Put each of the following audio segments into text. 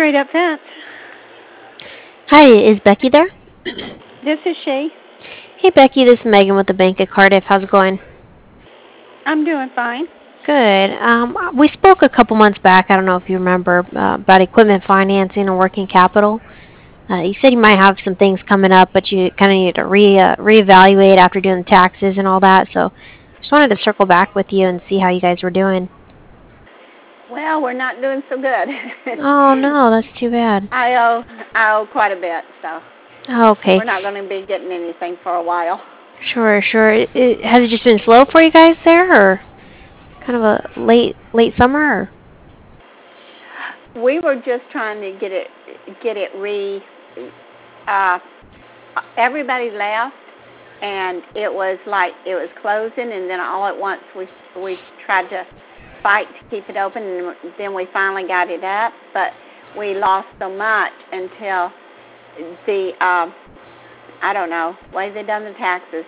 Straight Up Fence. Hi, is Becky there? This is she. Hey Becky, this is Megan with the Bank of Cardiff. How's it going? I'm doing fine. Good. We spoke a couple months back. I don't know if you remember about equipment financing and working capital. You said you might have some things coming up, but you kind of need to reevaluate after doing the taxes and all that. So, just wanted to circle back with you and see how you guys were doing. Well, we're not doing so good. Oh no, that's too bad. I owe quite a bit, so Oh, okay, we're not going to be getting anything for a while. sure. Has it just been slow for you guys there, or kind of a late summer? Or? We were just trying to get it uh everybody left, and it was like it was closing, and then all at once we tried to fight to keep it open, and then we finally got it up, but we lost so much until the I don't know, way they done the taxes.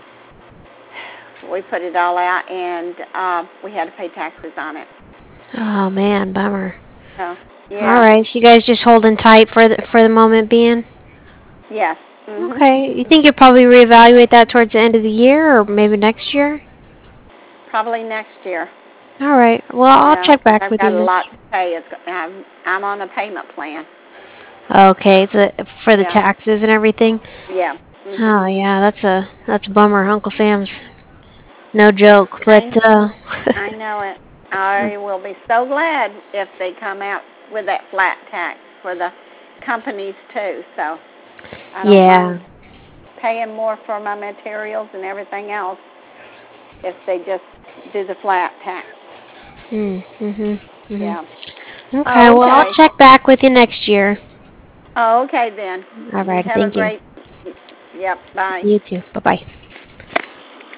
We put it all out, and we had to pay taxes on it. Oh man, bummer. So All yeah, right, so you guys just holding tight for the moment being. yes, Okay, you think you'll probably reevaluate that towards the end of the year or maybe next year? probably next year. All right. Well, I'll Yeah, check 'cause back I've with you got a lot next. to pay. I'm on a payment plan. Okay, so for the Yeah, taxes and everything. yeah. Oh yeah, that's a bummer. Uncle Sam's no joke, but I I know it. I will be so glad if they come out with that flat tax for the companies too. So I don't mind yeah. paying more for my materials and everything else if they just do the flat tax. Mhm. Mhm. Yeah. Okay, Oh, well, I'll okay. check back with you next year. Oh, okay then. All You right. have a Thank you. great. Yep. Bye. You too. Bye bye.